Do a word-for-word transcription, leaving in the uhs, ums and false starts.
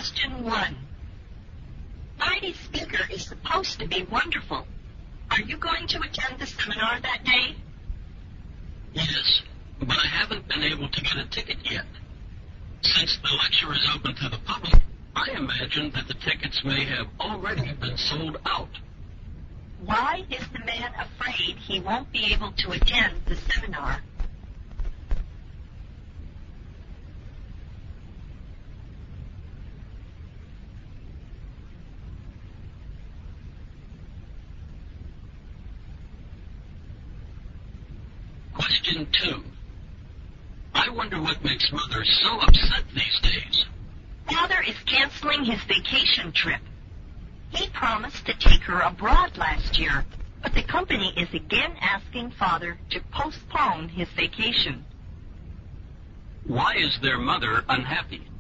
Question one. Friday's speaker is supposed to be wonderful. Are you going to attend the seminar that day? Yes, but I haven't been able to get a ticket yet. Since the lecture is open to the public, I imagine that the tickets may have already been sold out. Why is the man afraid he won't be able to attend the seminar? Question two. I wonder what makes Mother so upset these days. Father is canceling his vacation trip. He promised to take her abroad last year, but the company is again asking Father to postpone his vacation. Why is their mother unhappy?